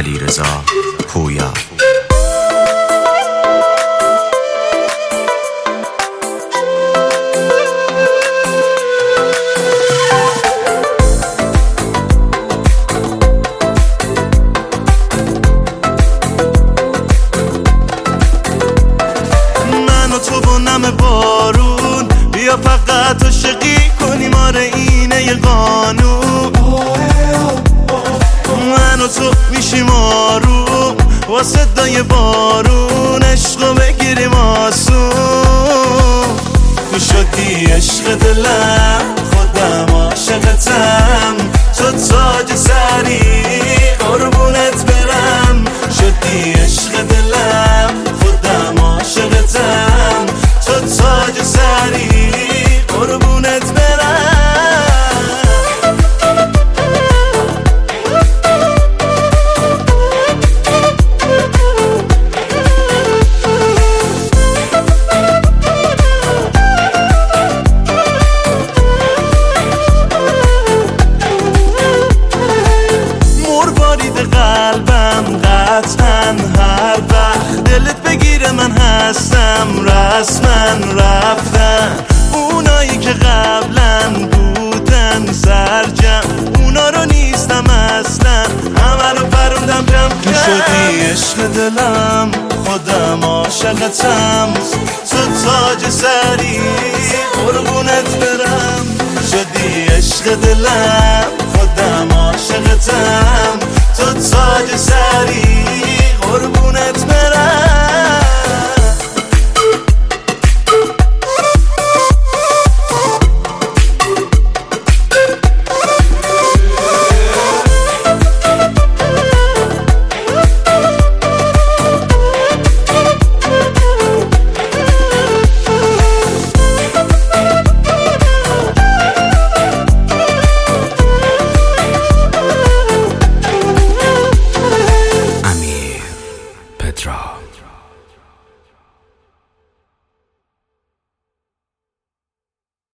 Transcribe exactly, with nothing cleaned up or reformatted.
علیرضا پویا. بارون بیا فقط عاشقی کنیم، آره اینه یه قانون. من و تو میشیم آروم با صدای بارون، عشقو بگیریم آسون. تو شدی عشق دلم، خودم عاشقتم، تو تاج سری قربونت برم. شدی عشق دلم، خودم عاشقتم، تو تاج سری قربونت برم. مروارید قلبم قطعا هر وقت دلت بگیره من هستم، رسما رفتن اونایی که قبلا بودن سرجم، اونا رو نیستم اصلا، همه رو پروندم جمع کم. شدی عشق دلم، خودم عاشقتم، تو تاج سری قربونت برم. شدی عشق دلم، خودم عاشقتم، تو تاج سری قربونت برم. Petra.